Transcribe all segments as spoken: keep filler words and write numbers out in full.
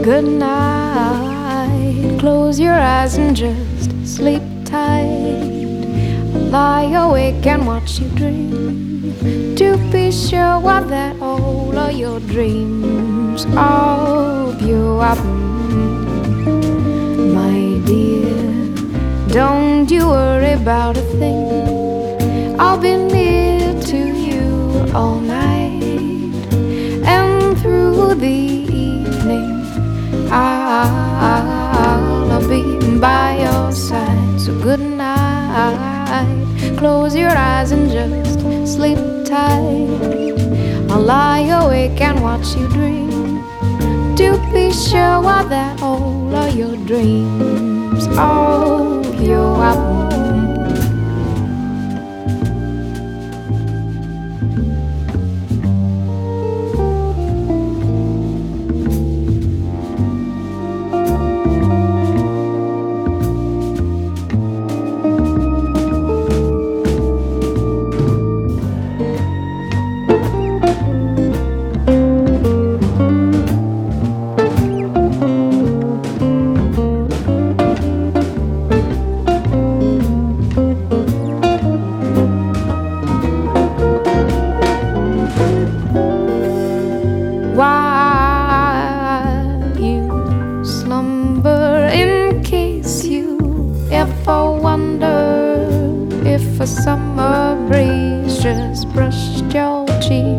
Good night. Close your eyes and just sleep tight. Lie awake and watch you dream, to be sure what that all of your dreams are pure. My dear, don't you worry about a thing. I'll be near to you all night, and through the evening I'll be by your side. So good night. Close your eyes and just sleep tight. I'll lie awake and watch you dream, to be sure what that all of your dreams are pure. While you slumber, in case you ever wonder if a summer breeze just brushed your cheek,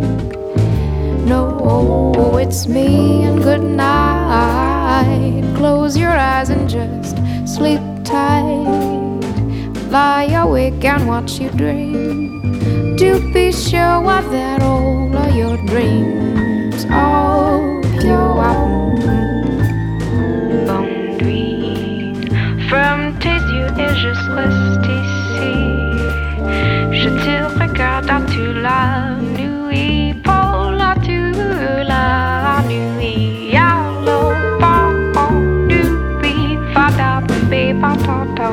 no, it's me, and good night. Close your eyes and just sleep tight. Lie awake and watch you dream, to be sure what that all of your dreams are pure. Bonne nuit, ferme tes yeux et juste reste ici. Je te regarde à toute la nuit, pour la toute la nuit. Yellow ball, nuit, fada be batado,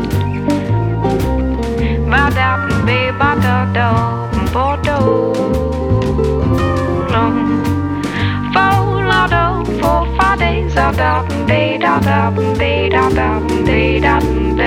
fada be batado, Bordeaux. For five days, da da da da da da da da da